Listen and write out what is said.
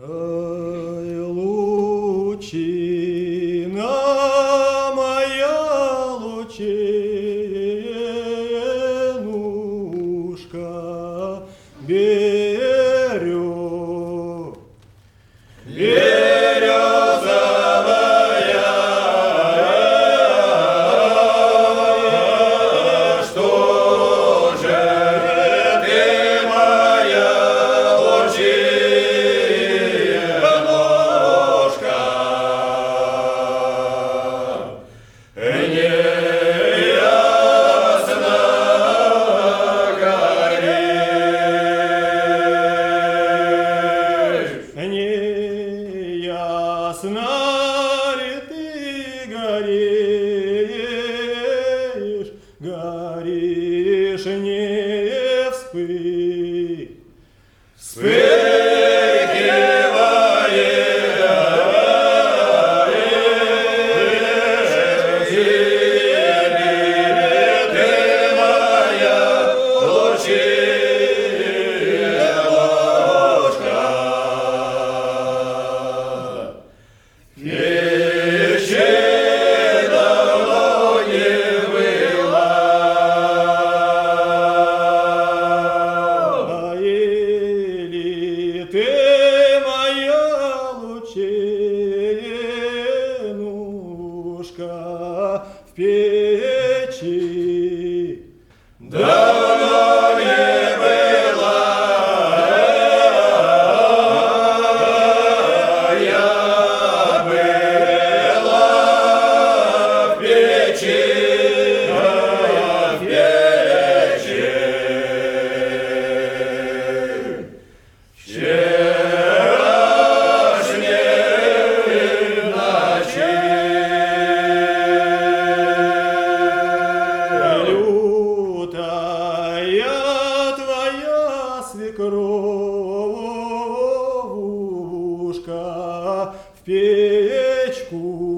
Ай, лучина моя, лучинушка, березовая, что же ты моя лучинушка, неясно горишь, неясно ли ты горишь, горишь, не ты моя лучинушка в печи. Давно не была я была в печи, в печи. Свекровушка в печку